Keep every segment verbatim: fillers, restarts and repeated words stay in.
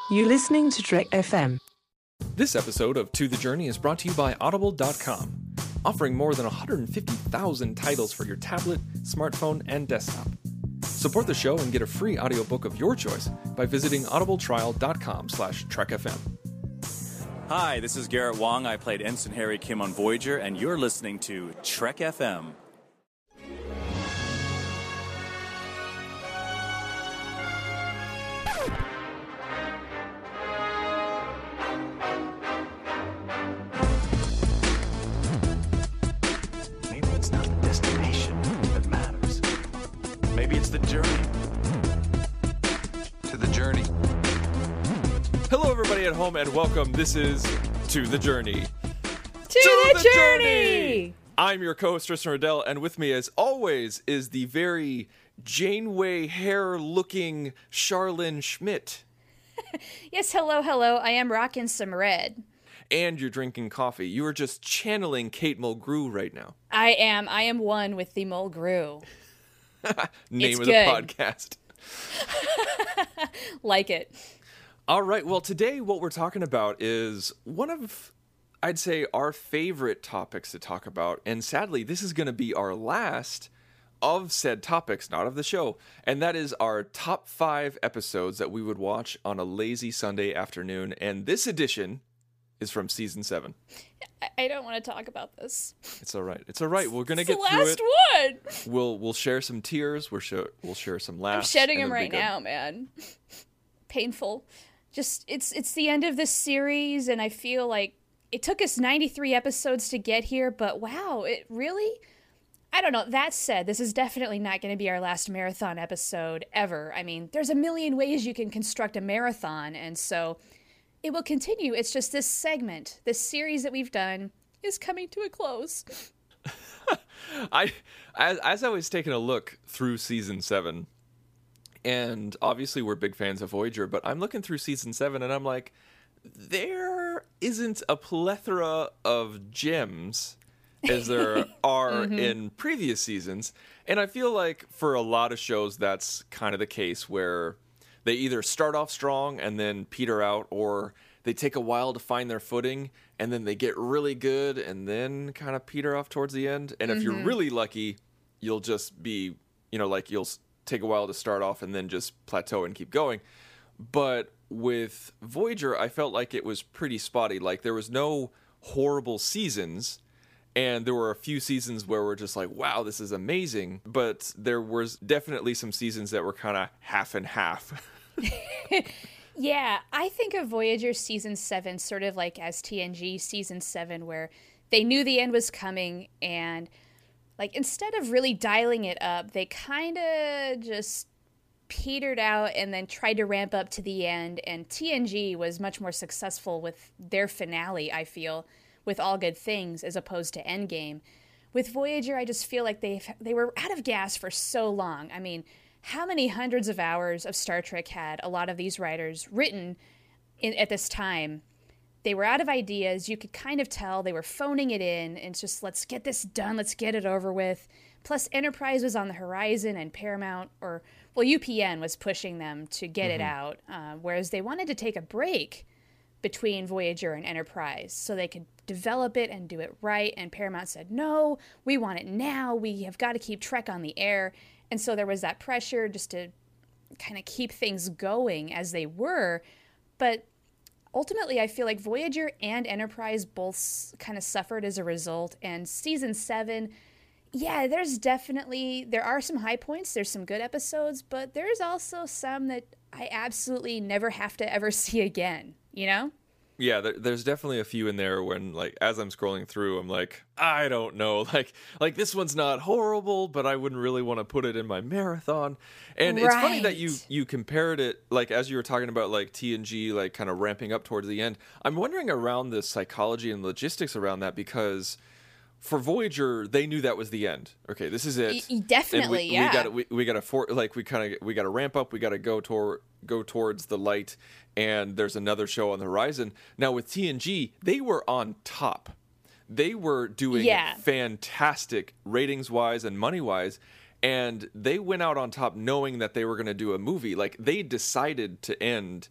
You're listening to Trek F M. This episode of To The Journey is brought to you by Audible dot com, offering more than one hundred fifty thousand titles for your tablet, smartphone, and desktop. Support the show and get a free audiobook of your choice by visiting audibletrial.com slash trekfm. Hi, this is Garrett Wong. I played Ensign Harry Kim on Voyager, and you're listening to Trek F M. Maybe it's not the destination that matters. Maybe it's the journey. To the journey. Hello, everybody at home, and welcome. This is To The Journey. To, to the, the journey! journey! I'm your co-host, Tristan Riddell, and with me, as always, is the very Janeway hair-looking Charlene Schmidt. Yes, hello, hello. I am rocking some red. And you're drinking coffee. You are just channeling Kate Mulgrew right now. I am. I am one with the Mulgrew. Name it's of good. the podcast. Like it. All right. Well, today what we're talking about is one of, I'd say, our favorite topics to talk about. And sadly, this is going to be our last of said topics, not of the show. And that is our top five episodes that we would watch on a lazy Sunday afternoon. And this edition is from season seven. I don't want to talk about this. It's all right. It's all right. We're going to it's get the through last it. one. We'll we'll share some tears. We'll share, we'll share some laughs. I'm shedding and them it'll be right good. now, man. Painful. Just it's it's the end of this series, and I feel like it took us ninety-three episodes to get here, but wow, it really, I don't know. That said, this is definitely not going to be our last marathon episode ever. I mean, there's a million ways you can construct a marathon, and so it will continue. It's just this segment, this series that we've done is coming to a close. I as, as I was taking a look through season seven, and obviously we're big fans of Voyager, but I'm looking through season seven and I'm like, there isn't a plethora of gems as there are mm-hmm. in previous seasons. And I feel like for a lot of shows, that's kind of the case where they either start off strong and then peter out, or they take a while to find their footing and then they get really good and then kind of peter off towards the end. And if mm-hmm. you're really lucky, you'll just be, you know, like you'll take a while to start off and then just plateau and keep going. But with Voyager, I felt like it was pretty spotty. Like there was no horrible seasons, and there were a few seasons where we're just like, wow, this is amazing. But there was definitely some seasons that were kind of half and half. Yeah, I think of Voyager season seven sort of like as T N G season seven, where they knew the end was coming, and like instead of really dialing it up, they kind of just petered out and then tried to ramp up to the end. And T N G was much more successful with their finale, I feel, with All Good Things as opposed to Endgame. With Voyager, I just feel like they they were out of gas for so long. I mean, how many hundreds of hours of Star Trek had a lot of these writers written in, at this time? They were out of ideas. You could kind of tell they were phoning it in, and it's just, let's get this done. Let's get it over with. Plus, Enterprise was on the horizon, and Paramount, or, well, U P N was pushing them to get mm-hmm. it out, uh, whereas they wanted to take a break between Voyager and Enterprise so they could develop it and do it right. And Paramount said, no, we want it now. We have got to keep Trek on the air. And so there was that pressure just to kind of keep things going as they were. But ultimately, I feel like Voyager and Enterprise both kind of suffered as a result. And season seven, yeah, there's definitely, there are some high points. There's some good episodes, but there's also some that I absolutely never have to ever see again, you know? Yeah, there, there's definitely a few in there when, like, as I'm scrolling through, I'm like, I don't know. Like, like this one's not horrible, but I wouldn't really want to put it in my marathon. And right. It's funny that you you compared it, like, as you were talking about, like, T N G, like, kind of ramping up towards the end. I'm wondering around the psychology and logistics around that, because for Voyager, they knew that was the end. Okay, this is it. E- definitely, and we, yeah. We got we, we got to for like we kind of we got to ramp up. We got to go toward go towards the light, and there's another show on the horizon. Now with T N G, they were on top. They were doing yeah. fantastic ratings wise and money wise, and they went out on top knowing that they were going to do a movie. Like, they decided to end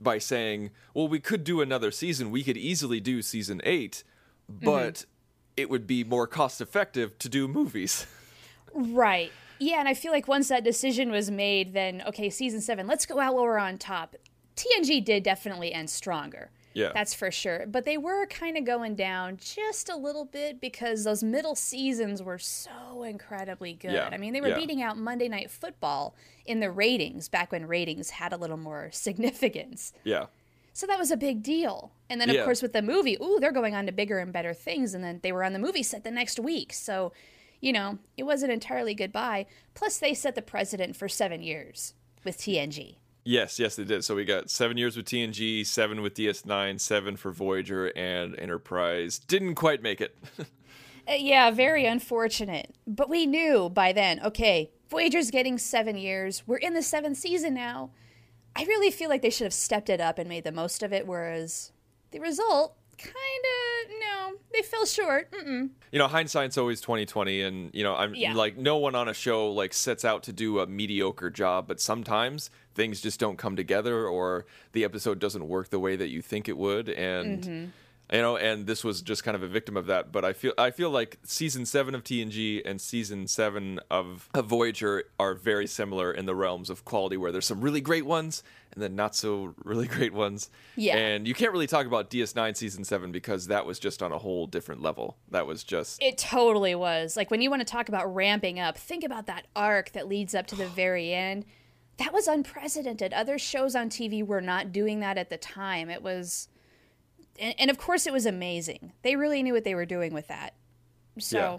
by saying, well, we could do another season. We could easily do season eight, but mm-hmm. it would be more cost effective to do movies. Right. Yeah, and I feel like once that decision was made, then, okay, season seven, let's go out while we're on top. T N G did definitely end stronger. Yeah. That's for sure. But they were kind of going down just a little bit because those middle seasons were so incredibly good. Yeah. I mean, they were yeah. beating out Monday Night Football in the ratings back when ratings had a little more significance. Yeah. So that was a big deal. And then, of yeah. course, with the movie, ooh, they're going on to bigger and better things. And then they were on the movie set the next week. So, you know, it wasn't entirely goodbye. Plus, they set the precedent for seven years with T N G. Yes, yes, they did. So we got seven years with T N G, seven with D S nine, seven for Voyager, and Enterprise didn't quite make it. uh, yeah, very unfortunate. But we knew by then, okay, Voyager's getting seven years. We're in the seventh season now. I really feel like they should have stepped it up and made the most of it, whereas the result, kind of, no, they fell short. Mm-mm. You know, hindsight's always twenty twenty, and, you know, I'm Yeah. like, no one on a show, like, sets out to do a mediocre job, but sometimes things just don't come together, or the episode doesn't work the way that you think it would, and... Mm-hmm. You know, and this was just kind of a victim of that. But I feel I feel like season seven of T N G and season seven of, of Voyager are very similar in the realms of quality, where there's some really great ones and then not so really great ones. Yeah. And you can't really talk about D S nine season seven because that was just on a whole different level. That was just... It totally was. Like, when you want to talk about ramping up, think about that arc that leads up to the very end. That was unprecedented. Other shows on T V were not doing that at the time. It was... And, and of course, it was amazing. They really knew what they were doing with that. So, Yeah.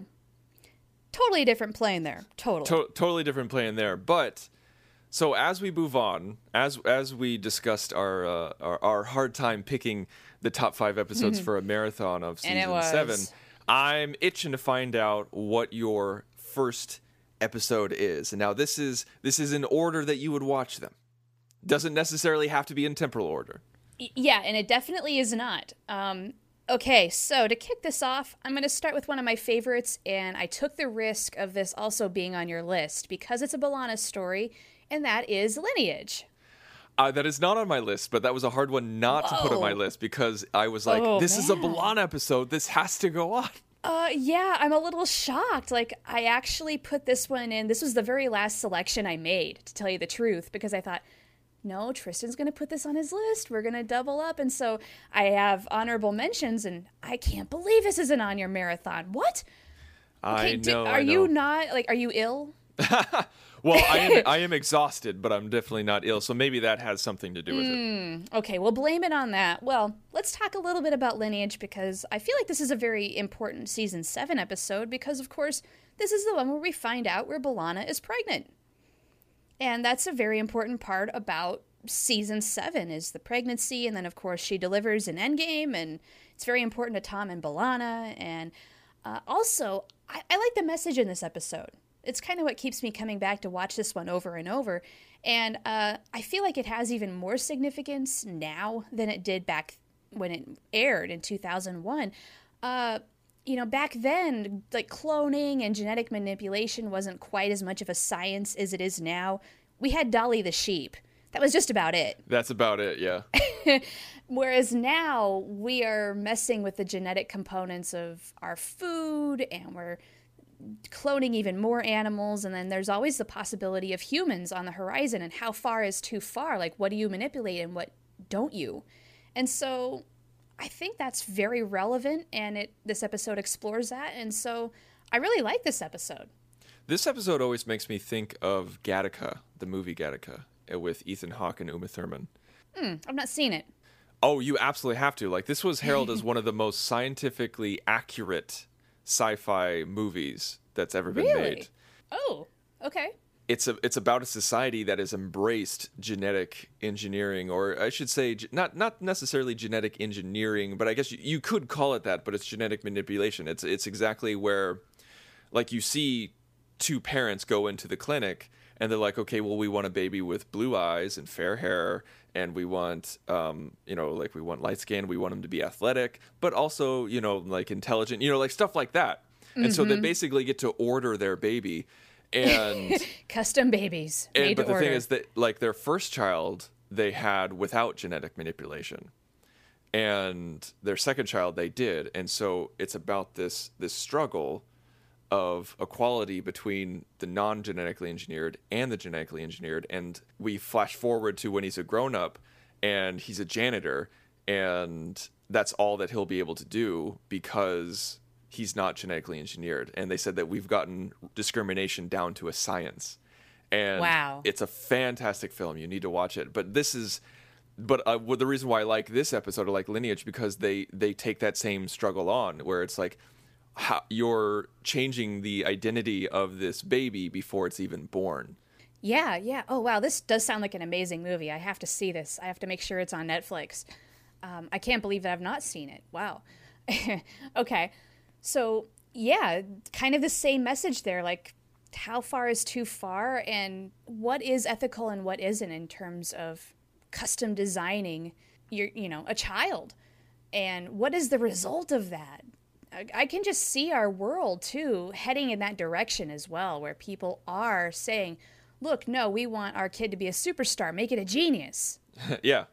totally different plane there. Totally. To- totally different plan there. But so as we move on, as as we discussed our uh, our, our hard time picking the top five episodes for a marathon of And it season was. seven, I'm itching to find out what your first episode is. And now this is this is in order that you would watch them. Doesn't necessarily have to be in temporal order. Y- Yeah, and it definitely is not. Um, okay, so to kick this off, I'm going to start with one of my favorites, and I took the risk of this also being on your list because it's a B'Elanna story, and that is Lineage. Uh, that is not on my list, but that was a hard one not to put on my Whoa. list because I was like, Oh, this is a man. B'Elanna episode. This has to go on. Uh, yeah, I'm a little shocked. Like, I actually put this one in. This was the very last selection I made, to tell you the truth, because I thought, no, Tristan's going to put this on his list. We're going to double up. And so I have honorable mentions, and I can't believe this isn't on your marathon. What? I Okay, know. do- I are know. you not, like, are you ill? Well, I am I am exhausted, but I'm definitely not ill, so maybe that has something to do with it. Okay, we'll blame it on that. Well, let's talk a little bit about Lineage, because I feel like this is a very important season seven episode, because, of course, this is the one where we find out where B'Elanna is pregnant. And that's a very important part about season seven, is the pregnancy, and then, of course, she delivers in Endgame, and it's very important to Tom and B'Elanna. And uh, also, I-, I like the message in this episode. It's kind of what keeps me coming back to watch this one over and over. And uh, I feel like it has even more significance now than it did back when it aired in two thousand one. Uh, you know, back then, like, cloning and genetic manipulation wasn't quite as much of a science as it is now. We had Dolly the sheep. That was just about it. That's about it, yeah. Whereas now we are messing with the genetic components of our food, and we're cloning even more animals, and then there's always the possibility of humans on the horizon, and how far is too far? Like, what do you manipulate and what don't you? And so I think that's very relevant, and it this episode explores that, and so I really like this episode. This episode always makes me think of Gattaca, the movie Gattaca, uh, with Ethan Hawke and Uma Thurman. Hmm, I've not seen it. Oh, you absolutely have to. Like, this was heralded as one of the most scientifically accurate sci-fi movies that's ever been Really? made. Oh, okay. It's a it's about a society that has embraced genetic engineering, or I should say, ge- not not necessarily genetic engineering, but I guess you, you could call it that. But it's genetic manipulation. It's it's exactly where, like, you see two parents go into the clinic and they're like, okay, well, we want a baby with blue eyes and fair hair, and we want, um, you know, like we want light skin, we want them to be athletic, but also, you know, like intelligent, you know, like stuff like that. And so they basically get to order their baby. And Custom babies and made but to the order. thing is that, like, their first child they had without genetic manipulation. And their second child they did. And so it's about this this struggle of equality between the non-genetically engineered and the genetically engineered. And we flash forward to when he's a grown-up and he's a janitor, and that's all that he'll be able to do because he's not genetically engineered. And they said that we've gotten discrimination down to a science. And wow. It's a fantastic film. You need to watch it. But this is... But uh, well, the reason why I like this episode, I like Lineage, because they, they take that same struggle on, where it's like, how, you're changing the identity of this baby before it's even born. Yeah, yeah. Oh, wow. This does sound like an amazing movie. I have to see this. I have to make sure it's on Netflix. Um, I can't believe that I've not seen it. Wow. Okay. So, yeah, kind of the same message there. Like, how far is too far, and what is ethical and what isn't in terms of custom designing your, you know, a child, and what is the result of that? I, I can just see our world too heading in that direction as well, where people are saying, look, no, we want our kid to be a superstar, make it a genius. Yeah.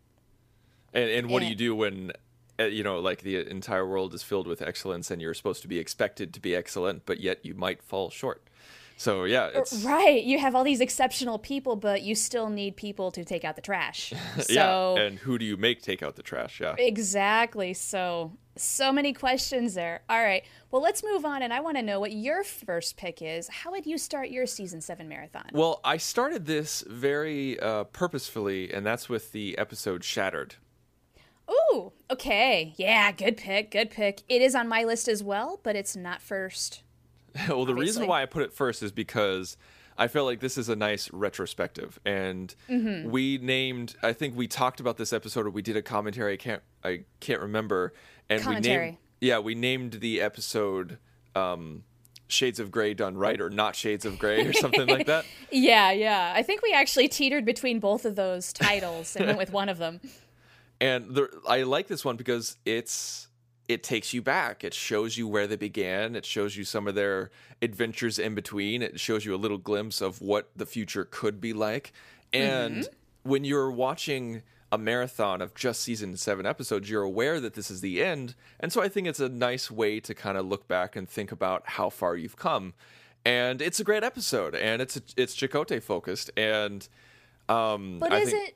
And, and what and, do you do when, uh, you know, like the entire world is filled with excellence and you're supposed to be expected to be excellent, but yet you might fall short? So, yeah. It's... Right. You have all these exceptional people, but you still need people to take out the trash. So... yeah. And who do you make take out the trash? Yeah. Exactly. So, so many questions there. All right. Well, let's move on. And I want to know what your first pick is. How would you start your season seven marathon? Well, I started this very uh, purposefully, and that's with the episode Shattered. Ooh, okay. Yeah, good pick. Good pick. It is on my list as well, but it's not first. Well, the obviously. reason why I put it first is because I feel like this is a nice retrospective, and mm-hmm. we named. I think we talked about this episode, or we did a commentary. I can't. I can't remember. And commentary. we named. Yeah, we named the episode um, "Shades of Grey Done Right" or "Not Shades of Grey" or something like that. Yeah, yeah. I think we actually teetered between both of those titles and went with one of them. And the, I like this one because it's. It takes you back. It shows you where they began. It shows you some of their adventures in between. It shows you a little glimpse of what the future could be like. And mm-hmm. when you're watching a marathon of just season seven episodes, you're aware that this is the end. And so I think it's a nice way to kind of look back and think about how far you've come. And it's a great episode. And it's it's Chakotay focused. And um, but I is think, it?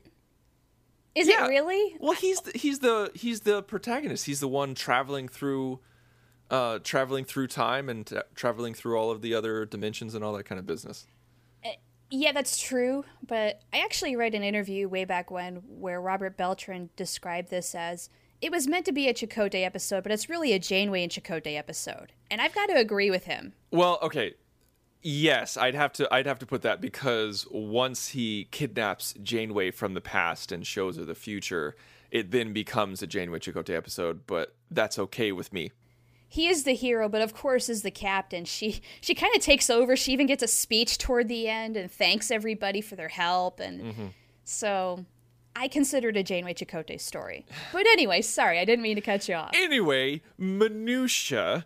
Is yeah. it really? Well, he's the, he's the he's the protagonist. He's the one traveling through, uh, traveling through time and t- traveling through all of the other dimensions and all that kind of business. Uh, yeah, that's true. But I actually read an interview way back when where Robert Beltran described this as it was meant to be a Chakotay episode, but it's really a Janeway and Chakotay episode, and I've got to agree with him. Well, okay. Yes, I'd have to I'd have to put that because once he kidnaps Janeway from the past and shows her the future, it then becomes a Janeway Chakotay episode, but that's okay with me. He is the hero, but of course is the captain. She she kind of takes over. She even gets a speech toward the end and thanks everybody for their help, and mm-hmm. so I consider it a Janeway Chakotay story. But anyway, sorry, I didn't mean to cut you off. Anyway, minutia.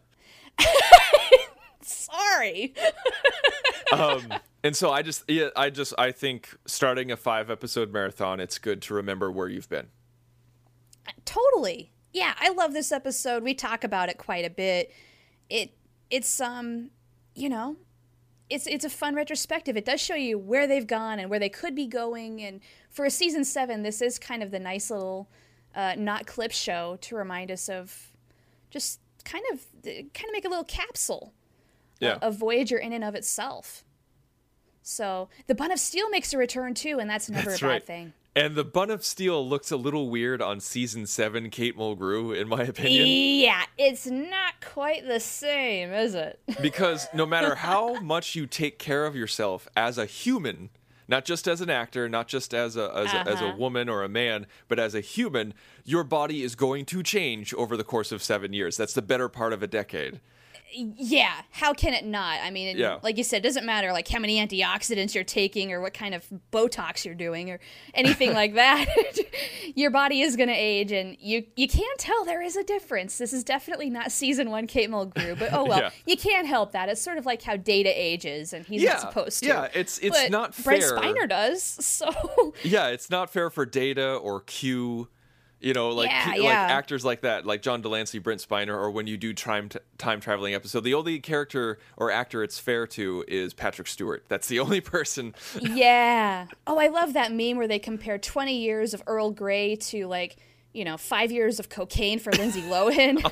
Sorry. um, and so I just, yeah, I just, I think starting a five episode marathon, it's good to remember where you've been. Totally. Yeah, I love this episode. We talk about it quite a bit. It, it's, um, you know, it's, it's a fun retrospective. It does show you where they've gone and where they could be going. And for a season seven, this is kind of the nice little, uh, not clip show to remind us of just kind of, kind of make a little capsule. Yeah. A Voyager in and of itself. So the Bun of Steel makes a return too, and that's never that's a bad right. thing. And the Bun of Steel looks a little weird on season seven Kate Mulgrew, in my opinion. Yeah, it's not quite the same, is it? Because no matter how much you take care of yourself as a human, not just as an actor, not just as a as, uh-huh. a as a woman or a man, but as a human, your body is going to change over the course of seven years. That's the better part of a decade. Yeah, how can it not? I mean, Yeah. like you said, it doesn't matter like how many antioxidants you're taking or what kind of Botox you're doing or anything like that. Your body is going to age, and you you can't tell there is a difference. This is definitely not season one Kate Mulgrew, but oh well, Yeah. you can't help that. It's sort of like how Data ages, and he's Yeah, not supposed to. yeah, it's- it's But not Brent fair. Spiner does, so Yeah, it's not fair for Data or Q, you know, like Yeah, pe- like yeah. actors like that, like John Delancey, Brent Spiner, or when you do time t- time traveling episode, the only character or actor it's fair to is Patrick Stewart. That's the only person. yeah. Oh, I love that meme where they compare twenty years of Earl Grey to like, you know, five years of cocaine for Lindsay Lohan.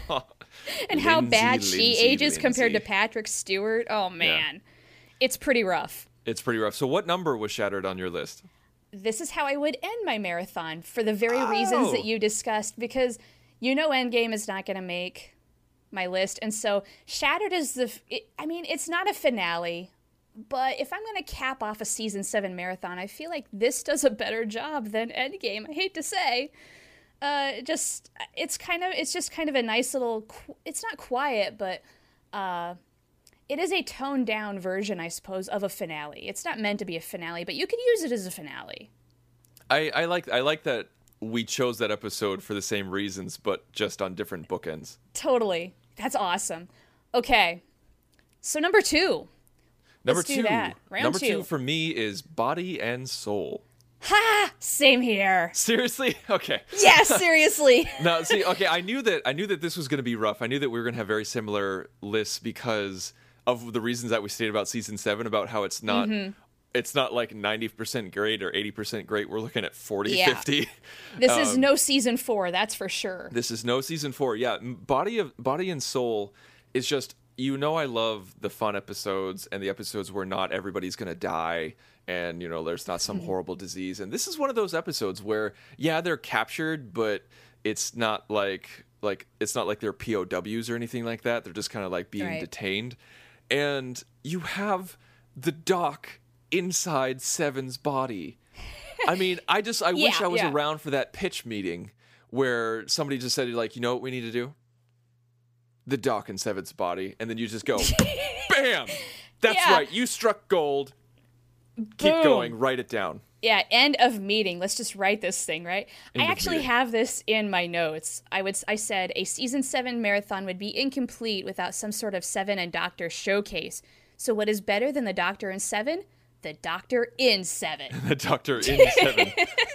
and how Lindsay, bad she Lindsay, ages compared to Lindsay. Patrick Stewart. Oh man. It's pretty rough. It's pretty rough. So, what number was Shattered on your list? This is how I would end my marathon for the very reasons that Oh. you discussed, because you know Endgame is not going to make my list. And so Shattered is the, f- it, I mean, it's not a finale, but if I'm going to cap off a season seven marathon, I feel like this does a better job than Endgame. I hate to say. Uh, just, it's kind of, it's just kind of a nice little, qu- it's not quiet, but, uh, it is a toned down version, I suppose, of a finale. It's not meant to be a finale, but you could use it as a finale. I, I like I like that we chose that episode for the same reasons, but just on different bookends. Totally. That's awesome. Okay. So number two. Number Let's do two, that. Round number two. two for me is Body and Soul. Ha! Same here. Seriously? Okay. Yes, seriously. No, see, okay, I knew that I knew that this was going to be rough. I knew that we were going to have very similar lists because of the reasons that we stated about season seven, about how it's not Mm-hmm. it's not like ninety percent great or eighty percent great. We're looking at forty, Yeah. fifty. This is Um, no season four, that's for sure. This is no season four. Yeah, m- Body of Body and Soul is just, you know, I love the fun episodes and the episodes where not everybody's gonna die and, you know, there's not some horrible disease. And this is one of those episodes where, yeah, they're captured, but it's not like like it's not like they're P O Ws or anything like that. They're just kind of like being Right. detained, and you have the Doc inside Seven's body. I mean, I just I wish Yeah, I was yeah. around for that pitch meeting where somebody just said, like, you know what we need to do? The Doc in Seven's body, and then you just go, bam! That's Yeah. right. You struck gold. Keep Boom. going. Write it down. Yeah, end of meeting. Let's just write this thing, right? End I of actually meeting. have this in my notes. I would I said a season seven marathon would be incomplete without some sort of Seven and Doctor showcase. So what is better than the Doctor in Seven? The Doctor in Seven. The Doctor in Seven.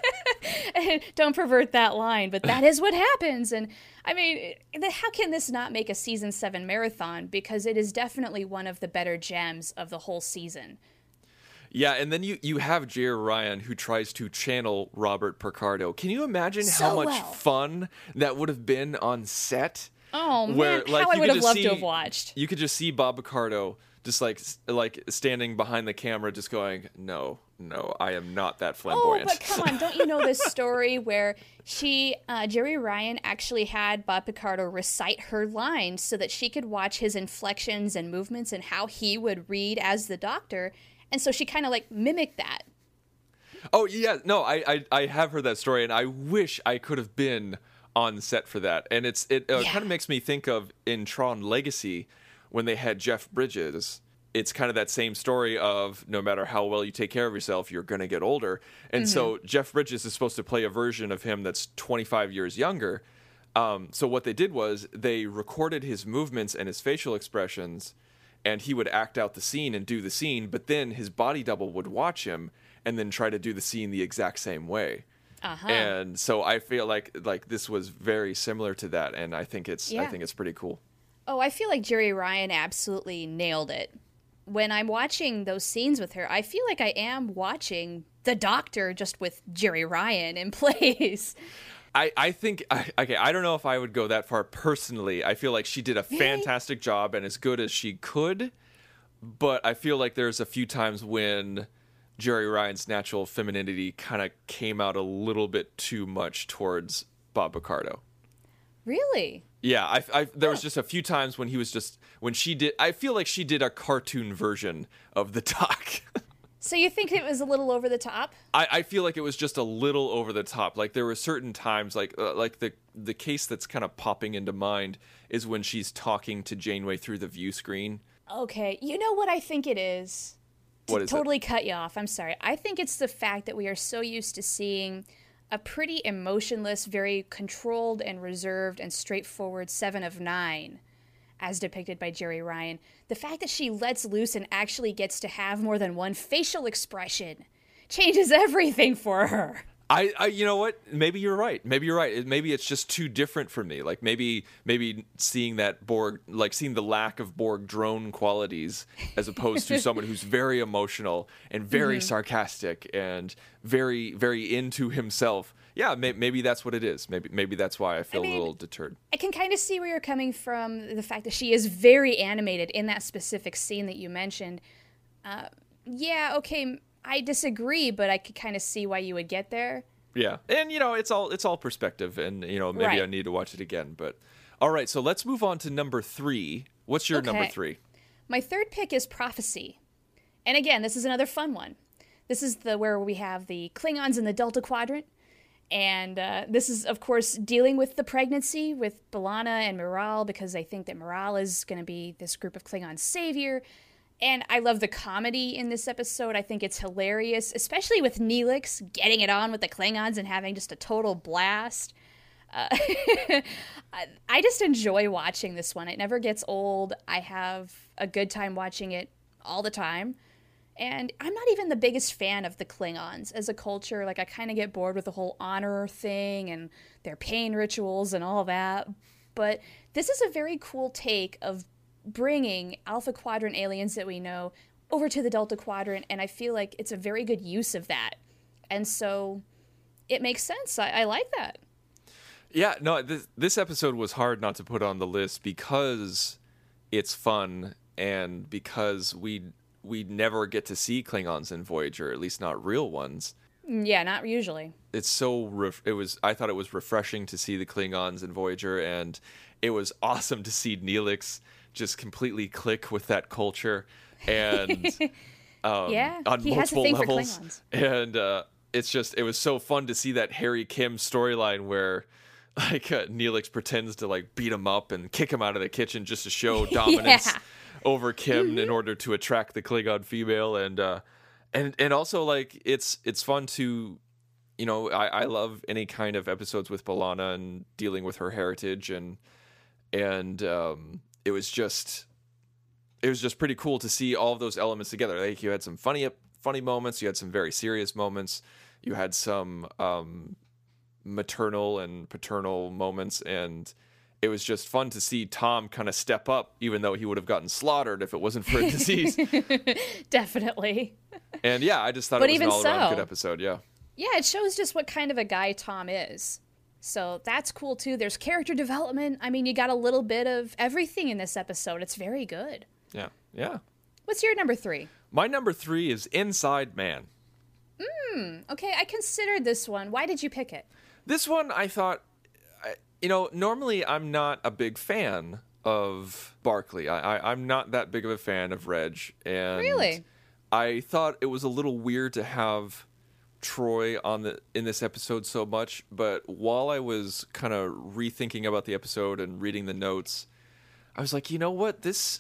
Don't pervert that line, but that is what happens. And I mean, th- how can this not make a season seven marathon? Because it is definitely one of the better gems of the whole season. Yeah, and then you, you have Jer Ryan, who tries to channel Robert Picardo. Can you imagine how So much well. fun that would have been on set? Oh man, Where, like, how I you would could have just loved see- to have watched. You could just see Bob Picardo just like s- like standing behind the camera, just going, "No, no, I am not that Oh, flamboyant." but come on, don't you know this story where she, uh, Jerry Ryan, actually had Bob Picardo recite her lines so that she could watch his inflections and movements and how he would read as the Doctor, and so she kind of like mimicked that. Oh yeah, no, I, I I have heard that story, and I wish I could have been on set for that. And it's it uh, Yeah. kind of makes me think of in Tron Legacy when they had Jeff Bridges. It's kind of that same story of no matter how well you take care of yourself, you're going to get older. And so Jeff Bridges is supposed to play a version of him that's twenty-five years younger. Um, so what they did was they recorded his movements and his facial expressions, and he would act out the scene and do the scene, but then his body double would watch him and then try to do the scene the exact same way. Uh-huh. And so I feel like like this was very similar to that, and I think it's I Yeah. think it's pretty cool. Oh, I feel like Jerry Ryan absolutely nailed it. When I'm watching those scenes with her, I feel like I am watching the Doctor just with Jerry Ryan in place. I, I think I, okay. I don't know if I would go that far personally. I feel like she did a fantastic job and as good as she could, but I feel like there's a few times when Jerry Ryan's natural femininity kind of came out a little bit too much towards Bob Picardo. Really? Yeah, I, I there was just a few times when he was just when she did. I feel like she did a cartoon version of the Doc. So you think it was a little over the top? I, I feel like it was just a little over the top. Like there were certain times, like uh, like the the case that's kind of popping into mind is when she's talking to Janeway through the view screen. Okay, you know what I think it is? To What is it? totally cut you off, I'm sorry. I think it's the fact that we are so used to seeing a pretty emotionless, very controlled and reserved and straightforward Seven of Nine, as depicted by Jeri Ryan. The fact that she lets loose and actually gets to have more than one facial expression changes everything for her. I, I, you know what? Maybe you're right. Maybe you're right. It- Maybe it's just too different for me. Like maybe, maybe seeing that Borg, like seeing the lack of Borg drone qualities, as opposed to someone who's very emotional and very Mm-hmm. sarcastic and very, very into himself. Yeah, may, maybe that's what it is. Maybe, maybe that's why I feel mean- a little deterred. I can kind of see where you're coming from, the fact that she is very animated in that specific scene that you mentioned. Uh, yeah, okay, I disagree, but I could kind of see why you would get there. Yeah, and you know, it's all it's all perspective, and you know, maybe Right. I need to watch it again. But all right, so let's move on to number three. What's your number Okay. three? My third pick is Prophecy. And again, this is another fun one. This is the where we have the Klingons in the Delta Quadrant. And uh, this is, of course, dealing with the pregnancy with B'Elanna and Miral, because they think that Miral is going to be this group of Klingons' savior. And I love the comedy in this episode. I think it's hilarious, especially with Neelix getting it on with the Klingons and having just a total blast. Uh, I- I just enjoy watching this one. It never gets old. I have a good time watching it all the time. And I'm not even the biggest fan of the Klingons as a culture. Like, I kind of get bored with the whole honor thing and their pain rituals and all that. But this is a very cool take of bringing Alpha Quadrant aliens that we know over to the Delta Quadrant, and I feel like it's a very good use of that. And so it makes sense. I, I like that. Yeah, no, this this episode was hard not to put on the list because it's fun and because we we never get to see Klingons in Voyager, at least not real ones. Yeah, not usually. It's so ref- it was I thought it was refreshing to see the Klingons in Voyager, and it was awesome to see Neelix just completely click with that culture and um, Yeah, on he has a multiple thing for levels. Klingons. And uh, it's just it was so fun to see that Harry Kim storyline where like uh, Neelix pretends to like beat him up and kick him out of the kitchen just to show dominance Yeah. over Kim Mm-hmm. in order to attract the Klingon female, and uh, and and also like it's it's fun to, you know, I, I love any kind of episodes with B'Elanna and dealing with her heritage, and and um, it was just it was just pretty cool to see all of those elements together. Like you had some funny funny moments, you had some very serious moments, you had some um, maternal and paternal moments, and it was just fun to see Tom kind of step up, even though he would have gotten slaughtered if it wasn't for a disease. Definitely. And yeah, I just thought But it was even an all-around so- good episode. Yeah. Yeah, it shows just what kind of a guy Tom is. So that's cool too. There's character development. I mean, you got a little bit of everything in this episode. It's very good. Yeah. Yeah. What's your number three? My number three is Inside Man. Okay, I considered this one. Why did you pick it? This one, I thought, I- you know, normally I'm not a big fan of Barclay. I, I, I'm not that big of a fan of Reg. And Really? I thought it was a little weird to have Troy on the in this episode so much. But while I was kind of rethinking about the episode and reading the notes, I was like, you know what, this,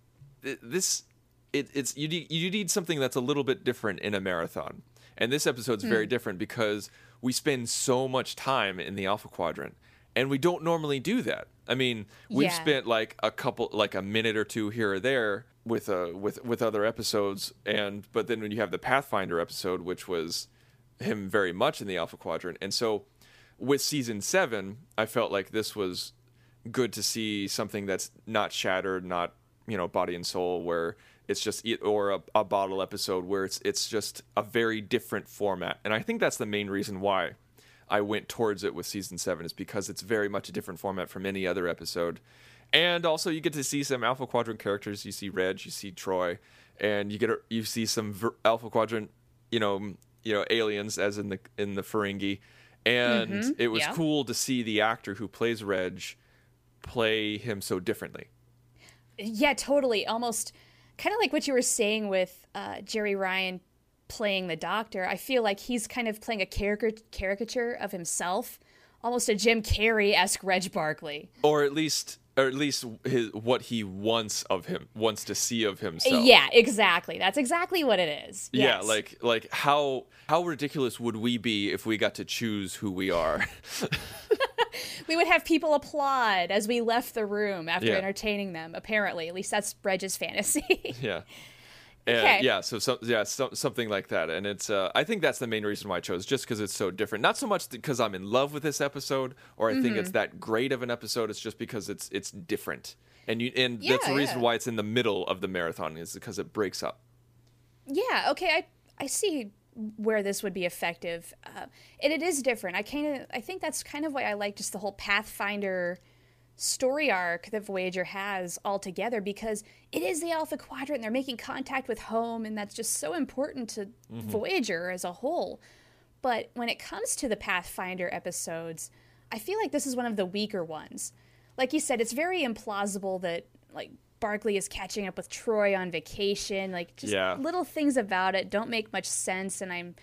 this, it, it's you need you need something that's a little bit different in a marathon. And this episode's very different because we spend so much time in the Alpha Quadrant, and we don't normally do that. I mean, we've Yeah. spent like a couple, like a minute or two here or there with uh with with other episodes, and but then when you have the Pathfinder episode, which was him very much in the Alpha Quadrant, and so with season seven, I felt like this was good to see something that's not shattered, not, you know, body and soul, where it's just it, or a, a bottle episode where it's it's just a very different format. And I think that's the main reason why I went towards it with season seven, is because it's very much a different format from any other episode. And also you get to see some Alpha Quadrant characters. You see Reg, you see Troy, and you get a, you see some ver- Alpha Quadrant, you know, you know, aliens, as in the in the Ferengi. And Mm-hmm. it was yeah. cool to see the actor who plays Reg play him so differently. Yeah, totally. Almost kind of like what you were saying with uh, Jeri Ryan playing the Doctor, I feel like he's kind of playing a caric- caricature of himself, almost a Jim Carrey-esque Reg Barkley. Or at least, or at least his, what he wants of him, wants to see of himself. Yeah, exactly. That's exactly what it is. Yes. Yeah, like like how how ridiculous would we be if we got to choose who we are? We would have people applaud as we left the room after Yeah. entertaining them. Apparently, at least that's Reg's fantasy. Yeah. And Okay. yeah, so, so yeah, so, something like that, and it's. Uh, I think that's the main reason why I chose, just because it's so different. Not so much because I'm in love with this episode, or I Mm-hmm. think it's that great of an episode. It's just because it's it's different, and you and that's the Yeah, reason yeah. why it's in the middle of the marathon, is because it breaks up. Yeah, okay, I I see where this would be effective, uh, and it is different. I kind of I think that's kind of why I like just the whole Pathfinder story arc that Voyager has altogether, because it is the Alpha Quadrant. They're making contact with home, and that's just so important to Voyager as a whole. But when it comes to the Pathfinder episodes, I feel like this is one of the weaker ones. Like you said, it's very implausible that like Barkley is catching up with Troy on vacation. Like just Yeah. little things about it don't make much sense, and I'm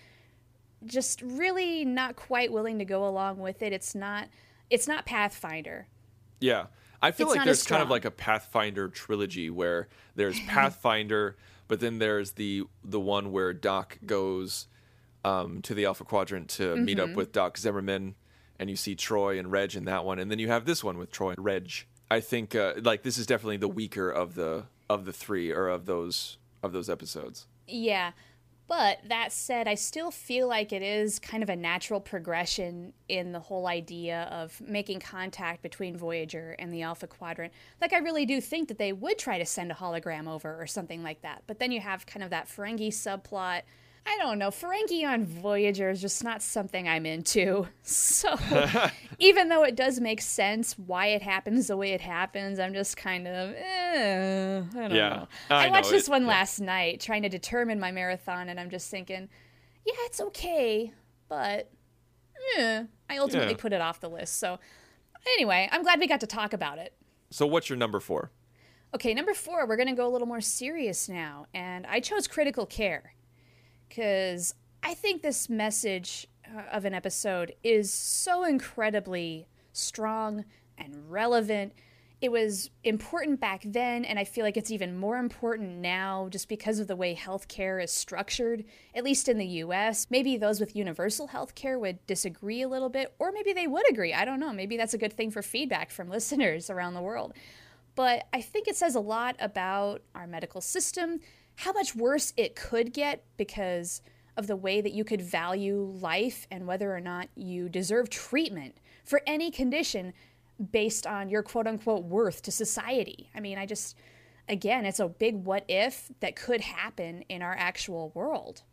just really not quite willing to go along with it. It's not it's not Pathfinder. Yeah. I feel It's like not there's as kind of strong. like a Pathfinder trilogy where there's Pathfinder, but then there's the the one where Doc goes um, to the Alpha Quadrant to meet Mm-hmm. up with Doc Zimmerman, and you see Troy and Reg in that one, and then you have this one with Troy and Reg. I think uh, like this is definitely the weaker of the of the three, or of those of those episodes. Yeah. But that said, I still feel like it is kind of a natural progression in the whole idea of making contact between Voyager and the Alpha Quadrant. Like, I really do think that they would try to send a hologram over or something like that. But then you have kind of that Ferengi subplot. I don't know. Ferengi on Voyager is just not something I'm into. So, even though it does make sense why it happens the way it happens, I'm just kind of, eh, I don't Yeah, know. I I, watched know, this it- one yeah. last night trying to determine my marathon, and I'm just thinking, yeah, it's okay, but eh, I ultimately Yeah. put it off the list. So, anyway, I'm glad we got to talk about it. So what's your number four? Okay, number four, we're going to go a little more serious now, and I chose Critical Care because I think this message uh, of an episode is so incredibly strong and relevant. It was important back then, and I feel like it's even more important now just because of the way healthcare is structured, at least in the U S. Maybe those with universal healthcare would disagree a little bit, or maybe they would agree. I don't know. Maybe that's a good thing for feedback from listeners around the world. But I think it says a lot about our medical system, how much worse it could get because of the way that you could value life and whether or not you deserve treatment for any condition based on your quote-unquote worth to society. I mean, I just, again, it's a big what if that could happen in our actual world.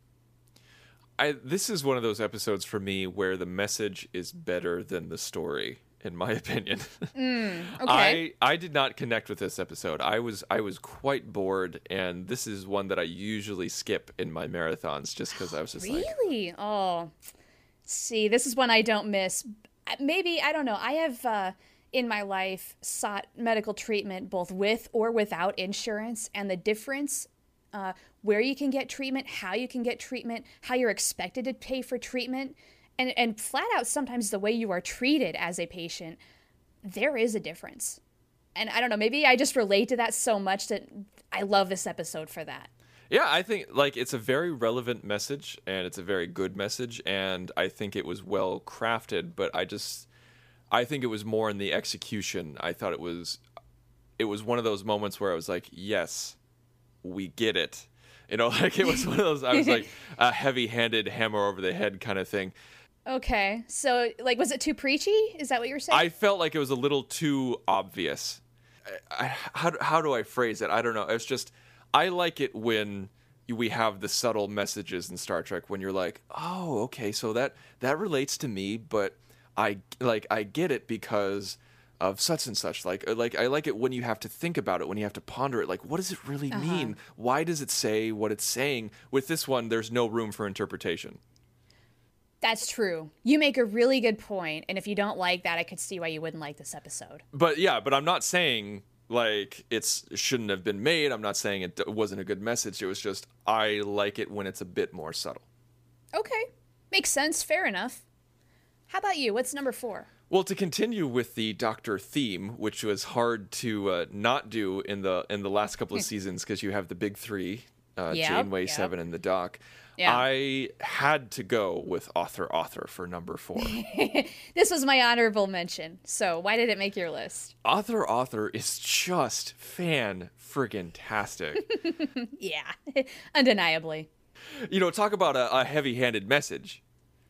I this is one of those episodes for me where the message is better than the story, in my opinion. Okay. I I did not connect with this episode. I was I was quite bored, and this is one that I usually skip in my marathons just because I was just like, Really? Oh, see, this is one I don't miss. Maybe, I don't know. I have, uh, in my life, sought medical treatment both with or without insurance, and the difference, uh, where you can get treatment, how you can get treatment, how you're expected to pay for treatment, and, and flat out sometimes the way you are treated as a patient, there is a difference. And I don't know, maybe I just relate to that so much that I love this episode for that. yeah, I think like it's a very relevant message, and it's a very good message, and I think it was well crafted, but I just I think it was more in the execution. I thought it was it was one of those moments where I was like, yes, we get it. You know, like it was one of those I was like a heavy-handed hammer over the head kind of thing. Okay, so, like, was it too preachy? Is that what you're saying? I felt like it was a little too obvious. I, I, how how do I phrase it? I don't know. It's just I like it when we have the subtle messages in Star Trek when you're like, oh, okay, so that that relates to me, but I like I get it because of such and such. Like like I like it when you have to think about it, when you have to ponder it. Like, what does it really mean? Why does it say what it's saying? With this one, there's no room for interpretation. That's true. You make a really good point, and if you don't like that, I could see why you wouldn't like this episode. But yeah, but I'm not saying like it's it shouldn't have been made. I'm not saying it wasn't a good message. It was just I like it when it's a bit more subtle. Okay. Makes sense. Fair enough. How about you? What's number four? Well, to continue with the Doctor theme, which was hard to uh, not do in the in the last couple of seasons because you have the big three, uh, Yep, Janeway, yep. Seven, and the Doc. Yeah. I had to go with Author Author for number four. This was my honorable mention. So why did it make your list? Author Author is just fan-friggin-tastic. Yeah, undeniably. You know, talk about a, a heavy-handed message.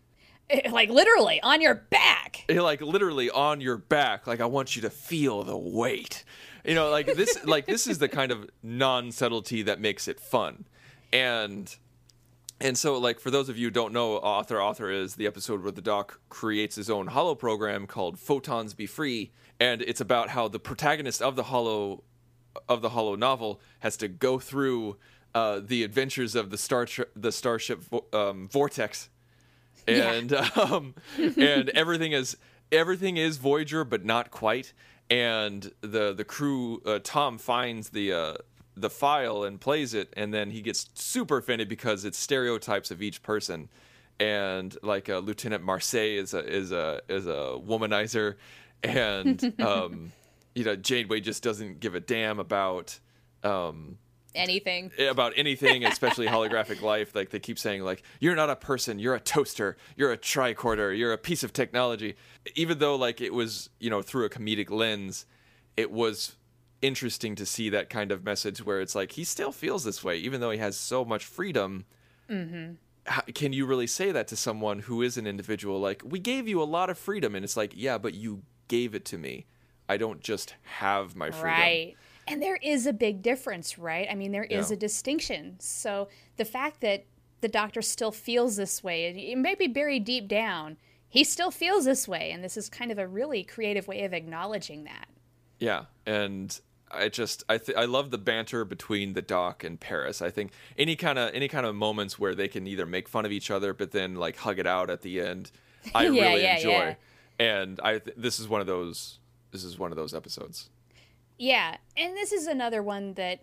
Like literally on your back. Like literally on your back. Like I want you to feel the weight. You know, like this. Like this is the kind of non-subtlety that makes it fun, and and so like for those of you who don't know, Author Author is the episode where the Doc creates his own holo program called Photons Be Free, and it's about how the protagonist of the holo of the holo novel has to go through uh, the adventures of the star the starship um, Vortex. And yeah. um, and everything is everything is Voyager, but not quite. And the the crew, uh, Tom finds the uh, the file and plays it, and then he gets super offended because it's stereotypes of each person. And like uh, Lieutenant Marseille is a is a is a womanizer, and um, you know Janeway just doesn't give a damn about. Um, Anything about anything, especially holographic life. Like they keep saying, like you're not a person, you're a toaster, you're a tricorder, you're a piece of technology. Even though, like it was, you know, through a comedic lens, it was interesting to see that kind of message where it's like he still feels this way, even though he has so much freedom. Mm-hmm. How, can you really say that to someone who is an individual? Like we gave you a lot of freedom, and it's like, yeah, but you gave it to me. I don't just have my freedom. Right. And there is a big difference, right? I mean, there is Yeah. a distinction. So the fact that the Doctor still feels this way, it may be buried deep down, he still feels this way. And this is kind of a really creative way of acknowledging that. Yeah, and I just I th- I love the banter between the Doc and Paris. I think any kind of any kind of moments where they can either make fun of each other but then like hug it out at the end, I Yeah, really yeah, enjoy. yeah. And I th- this is one of those this is one of those episodes. Yeah, and this is another one that,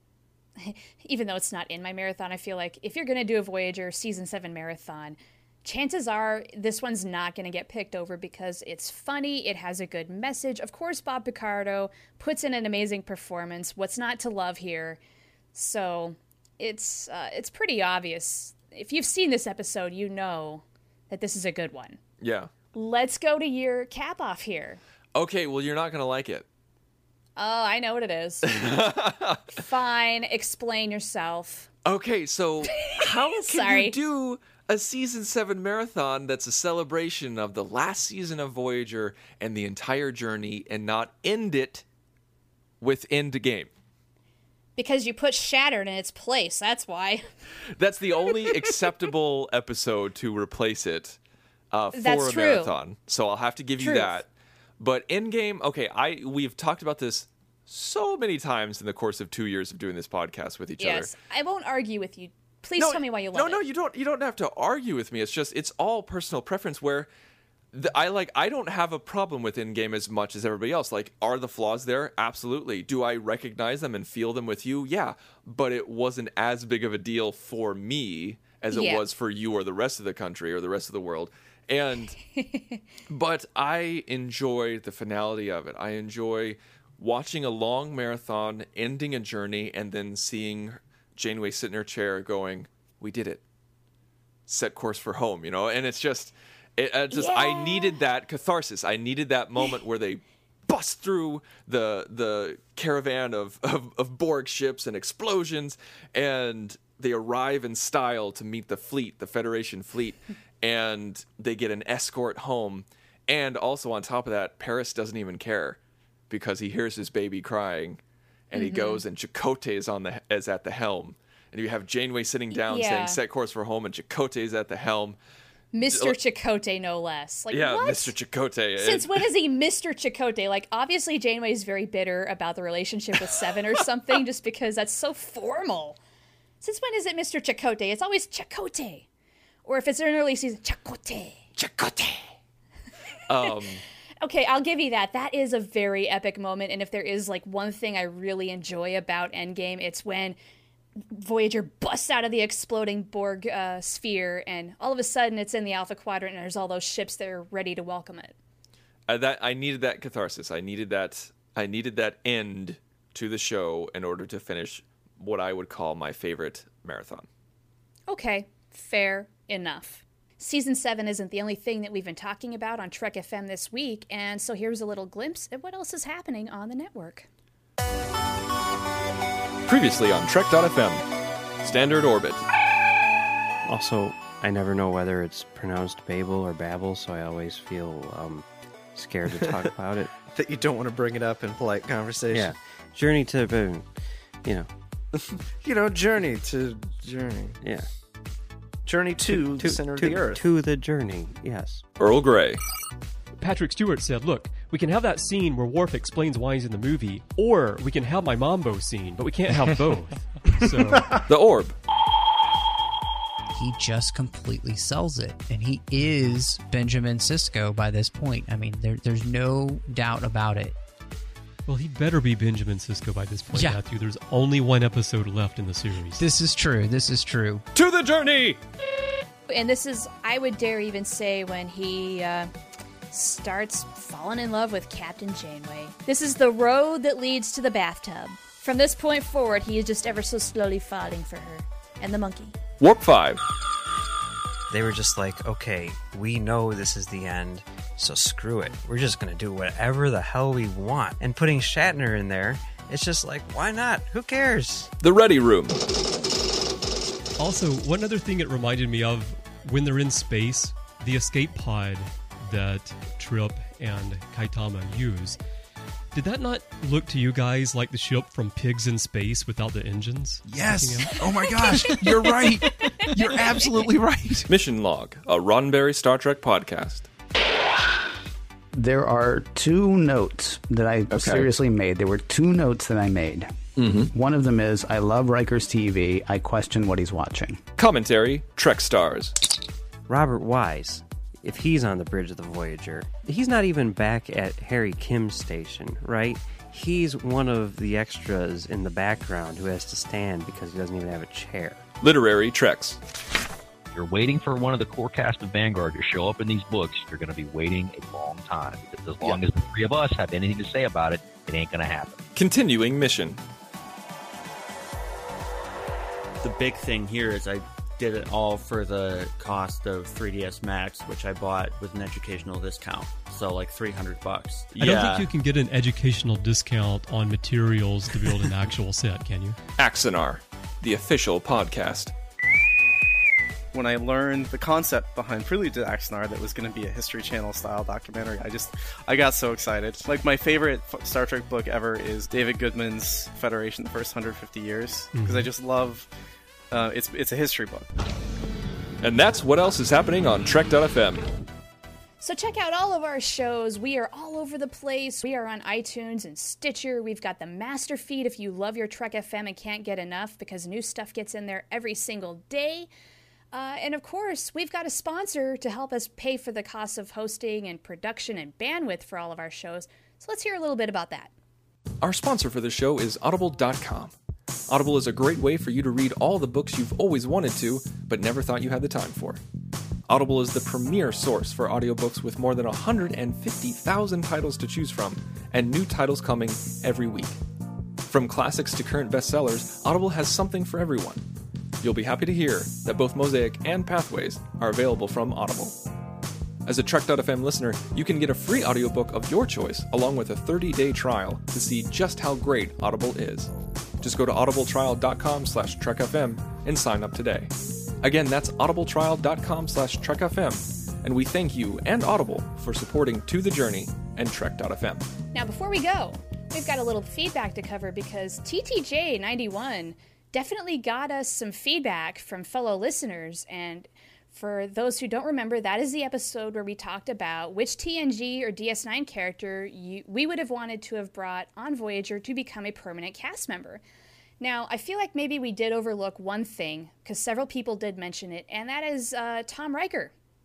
even though it's not in my marathon, I feel like if you're going to do a Voyager Season seven marathon, chances are this one's not going to get picked over because it's funny, it has a good message. Of course, Bob Picardo puts in an amazing performance. What's not to love here? So it's uh, it's pretty obvious. If you've seen this episode, you know that this is a good one. Yeah. Let's go to your cap off here. Okay, well you're not going to like it. Oh, I know what it is. Fine, explain yourself. Okay, so how can Sorry. you do a season seven marathon that's a celebration of the last season of Voyager and the entire journey and not end it with Endgame? Because you put Shattered in its place, that's why. That's the only acceptable episode to replace it uh, for That's a true. marathon. So I'll have to give you Truth. that. But Endgame, okay, I we've talked about this so many times in the course of two years of doing this podcast with each Yes, other. I won't argue with you. Please No, tell me why you love no, it. No, you don't. You don't have to argue with me. It's just it's all personal preference. Where the, I like I don't have a problem with Endgame as much as everybody else. Like, are the flaws there? Absolutely. Do I recognize them and feel them with you? Yeah, but it wasn't as big of a deal for me as it Yeah. was for you or the rest of the country or the rest of the world. And but I enjoy the finality of it. I enjoy watching a long marathon, ending a journey, and then seeing Janeway sit in her chair going, we did it. Set course for home, you know? And it's just, it, uh, just I Yeah. needed that catharsis. I needed that moment where they bust through the the caravan of, of, of Borg ships and explosions, and they arrive in style to meet the fleet, the Federation fleet, and they get an escort home. And also on top of that, Paris doesn't even care because he hears his baby crying, and he goes, and Chakotay is on the is at the helm, and you have Janeway sitting down Yeah. saying "set course for home," and Chakotay is at the helm. Mister Chakotay, no less. Like, Yeah, what? Mister Chakotay. Since And- when is he Mister Chakotay? Like, obviously Janeway is very bitter about the relationship with Seven or something, just because that's so formal. Since when is it Mister Chakotay? It's always Chakotay. Or if it's an early season, Chakotay. Chakotay. Um, Okay, I'll give you that. That is a very epic moment, and if there is like one thing I really enjoy about Endgame, it's when Voyager busts out of the exploding Borg uh, sphere, and all of a sudden it's in the Alpha Quadrant, and there's all those ships that are ready to welcome it. Uh, that I needed that catharsis. I needed that. I needed that end to the show in order to finish what I would call my favorite marathon. Okay, fair enough. Season seven isn't the only thing that we've been talking about on Trek F M this week, and so here's a little glimpse at what else is happening on the network. Previously on Trek dot F M, Standard Orbit. Also, I never know whether it's pronounced Babel or Babel, so I always feel um, scared to talk about it. That you don't want to bring it up in polite conversation. Yeah. Journey to, uh, you know. You know, journey to journey. Yeah. Journey to, to the center to, of the earth. To the journey, yes. Earl Grey. Patrick Stewart said, look, we can have that scene where Worf explains why he's in the movie, or we can have my Mambo scene, but we can't have both. So The Orb. He just completely sells it, and he is Benjamin Sisko by this point. I mean, there, there's no doubt about it. Well, he better be Benjamin Sisko by this point, Yeah. Matthew. There's only one episode left in the series. This is true. This is true. To the journey! And this is, I would dare even say, when he uh, starts falling in love with Captain Janeway. This is the road that leads to the bathtub. From this point forward, he is just ever so slowly falling for her. And the monkey. Warp five. They were just like, okay, we know this is the end, so screw it. We're just going to do whatever the hell we want. And putting Shatner in there, it's just like, why not? Who cares? The Ready Room. Also, one other thing it reminded me of, when they're in space, the escape pod that Trip and Kaitama use, did that not look to you guys like the ship from Pigs in Space without the engines? Yes. Oh my gosh, you're right. You're absolutely right. Mission Log, a Roddenberry Star Trek podcast. There are two notes that I Okay. seriously made. There were two notes that I made. Mm-hmm. One of them is, I love Riker's T V. I question what he's watching. Commentary, Trek Stars. Robert Wise, if he's on the bridge of the Voyager, he's not even back at Harry Kim's station, right? He's one of the extras in the background who has to stand because he doesn't even have a chair. Literary Treks. You're waiting for one of the core cast of Vanguard to show up in these books, you're going to be waiting a long time. Because as long Yeah. as the three of us have anything to say about it, it ain't going to happen. Continuing Mission. The big thing here is I did it all for the cost of three D S Max, which I bought with an educational discount. So like three hundred bucks. I don't think you can get an educational discount on materials to build an actual set, can you? Axanar, the official podcast. When I learned the concept behind Prelude to Axanar, that was going to be a History Channel style documentary, I just, I got so excited. Like, my favorite f- Star Trek book ever is David Goodman's Federation, the First one hundred fifty Years, because Mhm. I just love, uh, it's it's a history book. And that's what else is happening on Trek dot F M. So check out all of our shows. We are all over the place. We are on iTunes and Stitcher. We've got the master feed if you love your Trek F M and can't get enough, because new stuff gets in there every single day. Uh, and of course, we've got a sponsor to help us pay for the cost of hosting and production and bandwidth for all of our shows. So let's hear a little bit about that. Our sponsor for the show is Audible dot com. Audible is a great way for you to read all the books you've always wanted to, but never thought you had the time for. Audible is the premier source for audiobooks with more than one hundred fifty thousand titles to choose from, and new titles coming every week. From classics to current bestsellers, Audible has something for everyone. You'll be happy to hear that both Mosaic and Pathways are available from Audible. As a Trek dot F M listener, you can get a free audiobook of your choice along with a thirty-day trial to see just how great Audible is. Just go to audibletrial dot com slash trek f m and sign up today. Again, that's audibletrial dot com slash trek f m, and we thank you and Audible for supporting To The Journey and Trek dot F M. Now, before we go, we've got a little feedback to cover, because T T J ninety-one definitely got us some feedback from fellow listeners. And for those who don't remember, that is the episode where we talked about which T N G or D S nine character you, we would have wanted to have brought on Voyager to become a permanent cast member. Now, I feel like maybe we did overlook one thing, because several people did mention it, and that is uh, Tom Riker.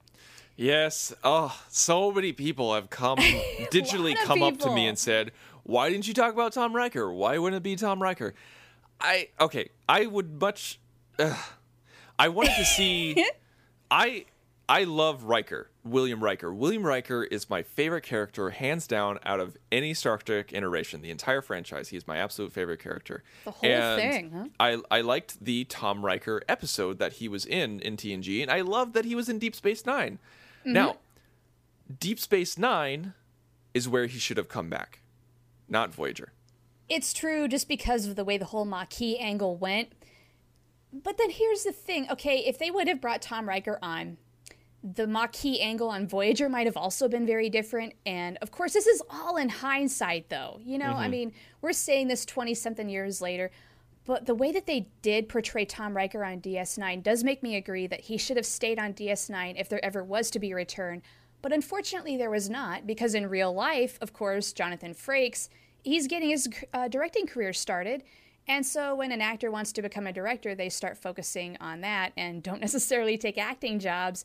Yes. Oh, so many people have come digitally come up to me and said, "Why didn't you talk about Tom Riker? Why wouldn't it be Tom Riker?" I okay. I would much. Uh, I wanted to see. I I love Riker, William Riker. William Riker is my favorite character, hands down, out of any Star Trek iteration, the entire franchise. He is my absolute favorite character. The whole and thing, huh? I I liked the Tom Riker episode that he was in in T N G, and I loved that he was in Deep Space Nine. Mm-hmm. Now, Deep Space Nine is where he should have come back, not Voyager. It's true, just because of the way the whole Maquis angle went. But then here's the thing. Okay, if they would have brought Tom Riker on, the Maquis angle on Voyager might have also been very different. And, of course, this is all in hindsight, though. You know, mm-hmm. I mean, we're saying this twenty-something years later. But the way that they did portray Tom Riker on D S nine does make me agree that he should have stayed on D S nine if there ever was to be a return. But unfortunately, there was not, because in real life, of course, Jonathan Frakes, he's getting his uh, directing career started. And so when an actor wants to become a director, they start focusing on that and don't necessarily take acting jobs.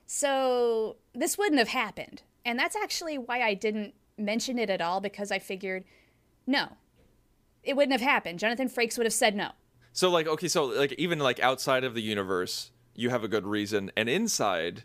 So this wouldn't have happened. And that's actually why I didn't mention it at all, because I figured, no, it wouldn't have happened. Jonathan Frakes would have said no. So, like, okay, so, like, even, like, outside of the universe, you have a good reason. And inside,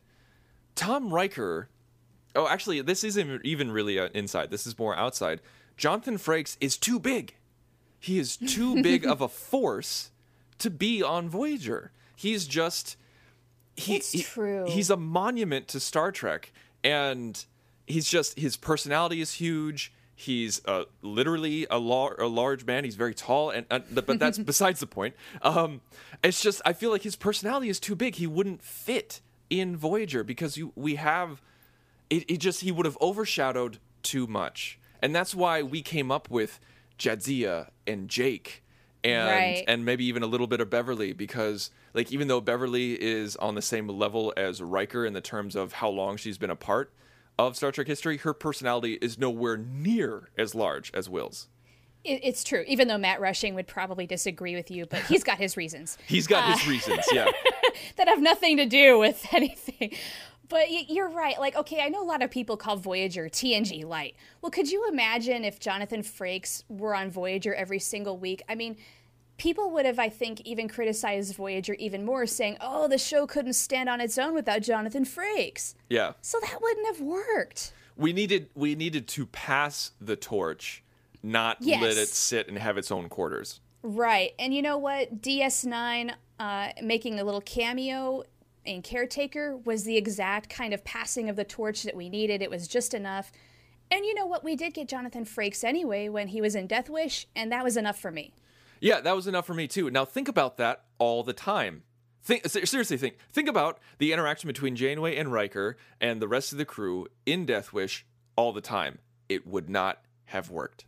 Tom Riker... Oh, actually, this isn't even really uh, inside. This is more outside. Jonathan Frakes is too big. He is too big of a force to be on Voyager. He's just... He, it's true. He, he's a monument to Star Trek. And he's just... His personality is huge. He's uh, literally a, lar- a large man. He's very tall, and uh, but that's besides the point. Um, it's just, I feel like his personality is too big. He wouldn't fit in Voyager because you, we have... It, it just, he would have overshadowed too much. And that's why we came up with Jadzia and Jake and right. and maybe even a little bit of Beverly, because, like, even though Beverly is on the same level as Riker in the terms of how long she's been a part of Star Trek history, her personality is nowhere near as large as Will's. It, it's true, even though Matt Rushing would probably disagree with you, but he's got his reasons. He's got uh, his reasons, yeah. that have nothing to do with anything. But you're right. Like, okay, I know a lot of people call Voyager T N G light. Well, could you imagine if Jonathan Frakes were on Voyager every single week? I mean, people would have, I think, even criticized Voyager even more, saying, oh, the show couldn't stand on its own without Jonathan Frakes. Yeah. So that wouldn't have worked. We needed we needed to pass the torch, not yes. let it sit and have its own quarters. Right. And you know what? D S nine uh, making a little cameo in Caretaker was the exact kind of passing of the torch that we needed. It was just enough. And you know what? We did get Jonathan Frakes anyway when he was in Death Wish, and that was enough for me. Yeah, that was enough for me too. Now think about that all the time. Think seriously. Think think about the interaction between Janeway and Riker and the rest of the crew in Death Wish all the time. It would not have worked.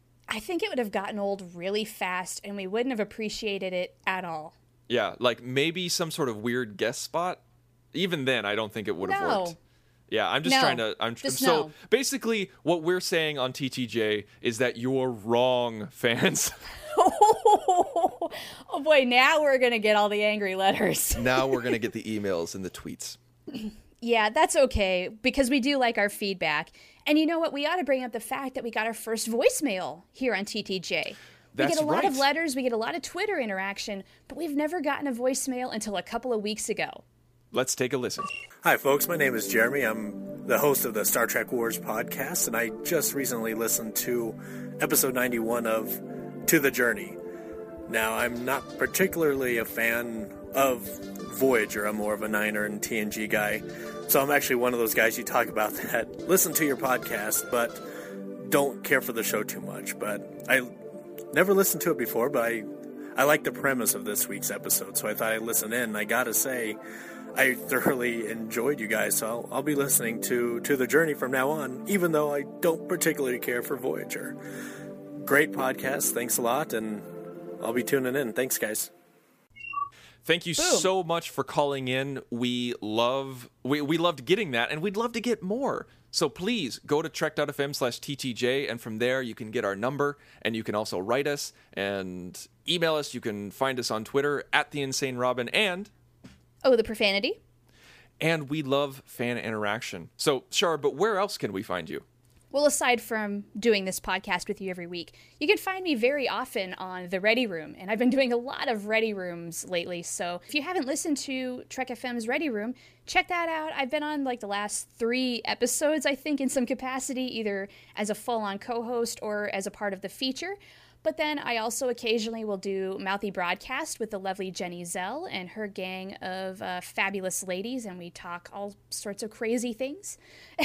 I think it would have gotten old really fast, and we wouldn't have appreciated it at all. Yeah, like maybe some sort of weird guest spot. Even then, I don't think it would have no. worked. Yeah, I'm just no. trying to. I'm just so no. basically what we're saying on T T J is that you're wrong, fans. Oh boy, now we're gonna get all the angry letters. Now we're gonna get the emails and the tweets. Yeah, that's okay, because we do like our feedback. And you know what? We ought to bring up the fact that we got our first voicemail here on T T J. We That's get a lot right. of letters, we get a lot of Twitter interaction, but we've never gotten a voicemail until a couple of weeks ago. Let's take a listen. Hi, folks. My name is Jeremy. I'm the host of the Star Trek Wars podcast, and I just recently listened to episode ninety-one of To the Journey. Now, I'm not particularly a fan of Voyager. I'm more of a Niner and T N G guy. So I'm actually one of those guys you talk about that listen to your podcast, but don't care for the show too much. But I never listened to it before, but I I like the premise of this week's episode, so I thought I'd listen in. And I gotta say, I thoroughly enjoyed you guys, so I'll, I'll be listening to, to The Journey from now on, even though I don't particularly care for Voyager. Great podcast. Thanks a lot, and I'll be tuning in. Thanks, guys. Thank you Boom. so much for calling in. We love we, we loved getting that, and we'd love to get more. So please go to trek.fm slash TTJ, and from there you can get our number, and you can also write us and email us. You can find us on Twitter at The Insane Robin and... Oh, the profanity? and we love fan interaction. So, Shar, but where else can we find you? Well, aside from doing this podcast with you every week, you can find me very often on the Ready Room, and I've been doing a lot of Ready Rooms lately, so if you haven't listened to Trek F M's Ready Room, check that out. I've been on like the last three episodes, I think, in some capacity, either as a full-on co-host or as a part of the feature. But then I also occasionally will do Mouthy Broadcast with the lovely Jenny Zell and her gang of uh, fabulous ladies, and we talk all sorts of crazy things.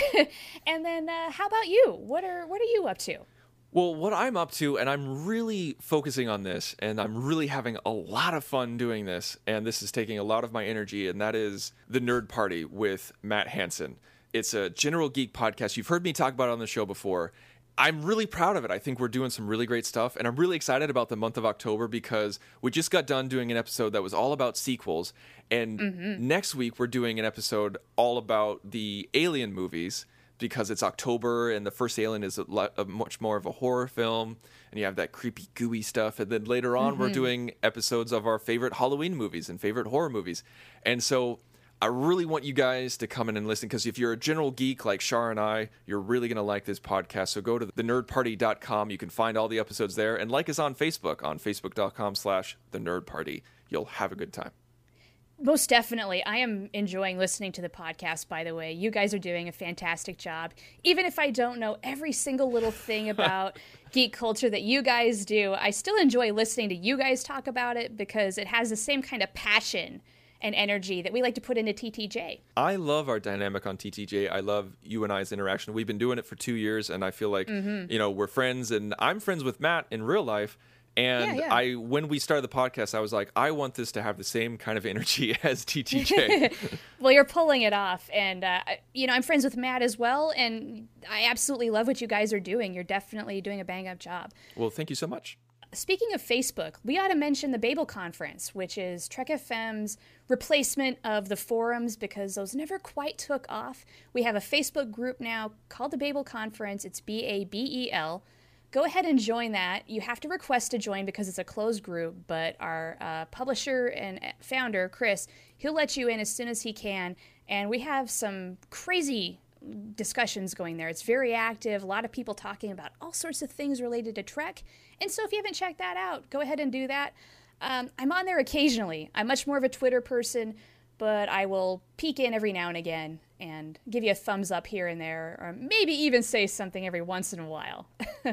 And then uh, how about you? What are what are you up to? Well, what I'm up to, and I'm really focusing on this, and I'm really having a lot of fun doing this, and this is taking a lot of my energy, and that is The Nerd Party with Matt Hansen. It's a general geek podcast. You've heard me talk about it on the show before. I'm really proud of it. I think we're doing some really great stuff, and I'm really excited about the month of October because we just got done doing an episode that was all about sequels, and mm-hmm. next week we're doing an episode all about the Alien movies because it's October, and the first Alien is a, lot, a much more of a horror film, and you have that creepy, gooey stuff, and then later on mm-hmm. we're doing episodes of our favorite Halloween movies and favorite horror movies, and so I really want you guys to come in and listen because if you're a general geek like Shar and I, you're really going to like this podcast. So go to the nerd party dot com. You can find all the episodes there. And like us on Facebook, on facebook.com slash the nerd party. You'll have a good time. Most definitely. I am enjoying listening to the podcast, by the way. You guys are doing a fantastic job. Even if I don't know every single little thing about geek culture that you guys do, I still enjoy listening to you guys talk about it because it has the same kind of passion and energy that we like to put into T T J. I love our dynamic on T T J. I love you and I's interaction. We've been doing it for two years, and I feel like, mm-hmm. you know, we're friends, and I'm friends with Matt in real life. And yeah, yeah. I, when we started the podcast, I was like, I want this to have the same kind of energy as T T J. Well, you're pulling it off. And, uh, you know, I'm friends with Matt as well, and I absolutely love what you guys are doing. You're definitely doing a bang-up job. Well, thank you so much. Speaking of Facebook, we ought to mention the Babel Conference, which is Trek F M's replacement of the forums because those never quite took off. We have a Facebook group now called the Babel Conference. It's B A B E L. Go ahead and join that. You have to request to join because it's a closed group, but our uh, publisher and founder, Chris, he'll let you in as soon as he can. And we have some crazy discussions going there. It's very active. A lot of people talking about all sorts of things related to Trek. And so if you haven't checked that out, go ahead and do that. Um, I'm on there occasionally. I'm much more of a Twitter person, but I will peek in every now and again and give you a thumbs up here and there, or maybe even say something every once in a while.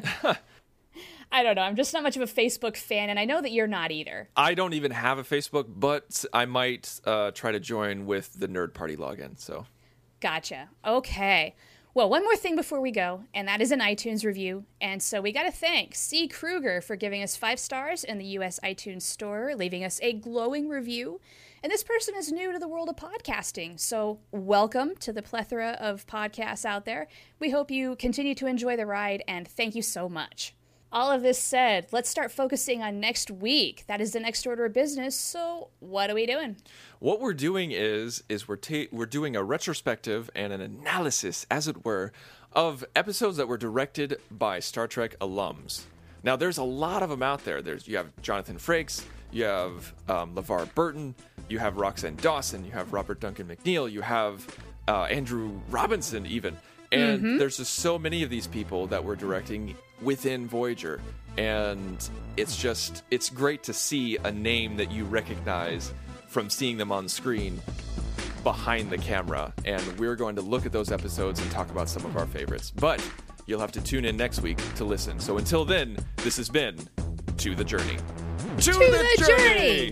I don't know. I'm just not much of a Facebook fan, and I know that you're not either. I don't even have a Facebook, but I might uh, try to join with the Nerd Party login, so... Gotcha. Okay. Well, one more thing before we go, and that is an iTunes review. And so we got to thank C. Kruger for giving us five stars in the U S iTunes store, leaving us a glowing review. And this person is new to the world of podcasting. So welcome to the plethora of podcasts out there. We hope you continue to enjoy the ride, and thank you so much. All of this said, let's start focusing on next week. That is the next order of business. So what are we doing? What we're doing is is we're ta- we're doing a retrospective and an analysis, as it were, of episodes that were directed by Star Trek alums. Now, there's a lot of them out there. There's you have Jonathan Frakes, you have um, LeVar Burton, you have Roxanne Dawson, you have Robert Duncan McNeil, you have uh, Andrew Robinson, even. And mm-hmm. there's just so many of these people that were directing within Voyager. And it's just, it's great to see a name that you recognize from seeing them on screen behind the camera. And we're going to look at those episodes and talk about some of our favorites. But you'll have to tune in next week to listen. So until then, this has been To the Journey. To, to the, the Journey! journey!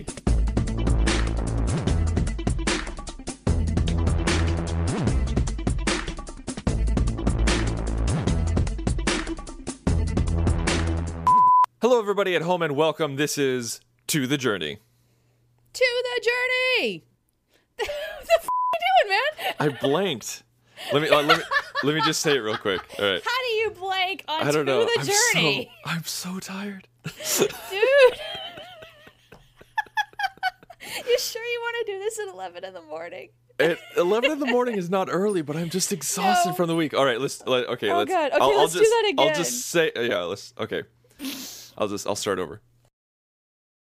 Hello, everybody at home, and welcome. This is To the Journey. To the Journey! What the f*** are you doing, man? I blanked. Let me, uh, let me let me just say it real quick. All right. How do you blank on I don't To know. the I'm Journey? So, I'm so tired. Dude! You sure you want to do this at eleven in the morning? At eleven in the morning is not early, but I'm just exhausted No. from the week. All right, let's. Let, okay, Oh, let's. God. Okay, I'll, let's I'll do just, that again. I'll just say, yeah. Let's. Okay. I'll just. I'll start over.